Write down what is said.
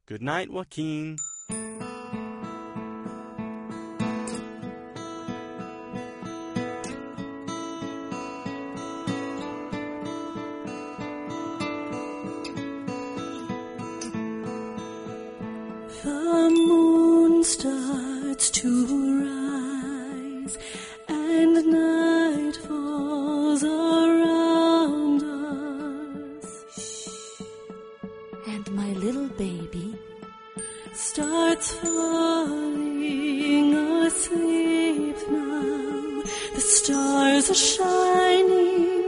Good night, Joaquin. The moon starts to rise and night falls around us. And my little baby starts falling asleep now. The stars are shining